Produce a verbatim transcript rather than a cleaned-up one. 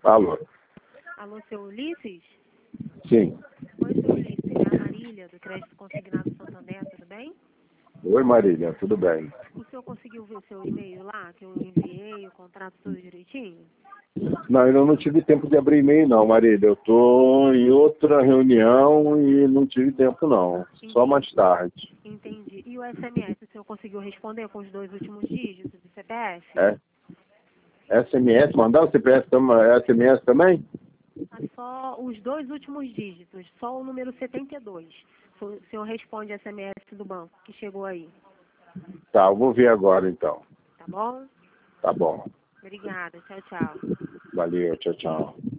Alô? Alô, seu Ulisses? Sim. Oi, seu Ulisses. É a Marília, do Crédito Consignado Santander, tudo bem? Oi, Marília, tudo bem? O senhor conseguiu ver o seu e-mail lá, que eu enviei, o contrato tudo direitinho? Não, ainda não tive tempo de abrir e-mail não, Marília. Eu estou em outra reunião e não tive tempo não. Entendi. Só mais tarde. Entendi. E o S M S, o senhor conseguiu responder com os dois últimos dígitos do C P F? É? S M S, mandar o C P F também, S M S também? Ah, só os dois últimos dígitos, só o número setenta e dois. O senhor responde S M S do banco que chegou aí, Tá, eu vou ver agora então. tá bom? Tá bom. Obrigada. Tchau, tchau. Valeu, tchau, tchau.